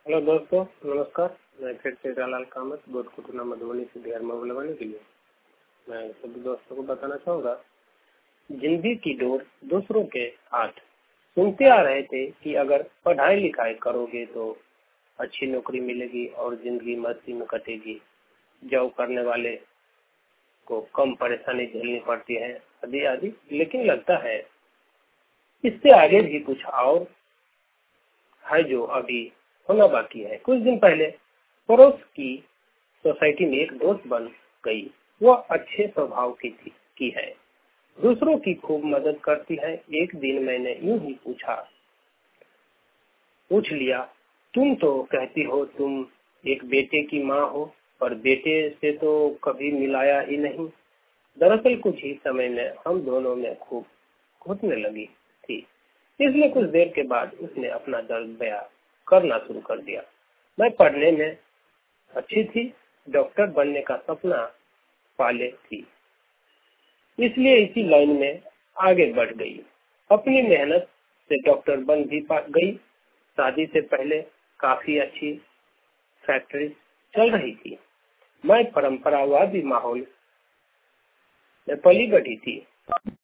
Hello दोस्तों, नमस्कार। मैं फिर से हीरालाल कामत गोदकुटना मधुबनी से बिहार में लगाने के लिए मैं सभी दोस्तों को बताना चाहूँगा। जिंदगी की डोर दूसरों के हाथ। सुनते आ रहे थे कि अगर पढ़ाई लिखाई करोगे तो अच्छी नौकरी मिलेगी और जिंदगी मस्ती में कटेगी। जॉब करने वाले को कम परेशानी झेलनी पड़ती है आदि आदि। लेकिन लगता है इससे आगे भी कुछ और है जो अभी होना बाकी है। कुछ दिन पहले पड़ोस की सोसाइटी में एक दोस्त बन गई। वह अच्छे स्वभाव की है, दूसरों की खूब मदद करती है। एक दिन मैंने यूं ही पूछ लिया, तुम तो कहती हो तुम एक बेटे की माँ हो, पर बेटे से तो कभी मिलाया ही नहीं। दरअसल कुछ ही समय में हम दोनों में खूब घुटने लगी थी, इसलिए कुछ देर के बाद उसने अपना दर्द बयां करना शुरू कर दिया। मैं पढ़ने में अच्छी थी, डॉक्टर बनने का सपना पाले थी, इसलिए इसी लाइन में आगे बढ़ गई। अपनी मेहनत से डॉक्टर बन भी गई। शादी से पहले काफी अच्छी फैक्ट्री चल रही थी। मैं परंपरावादी माहौल में पली बढ़ी थी।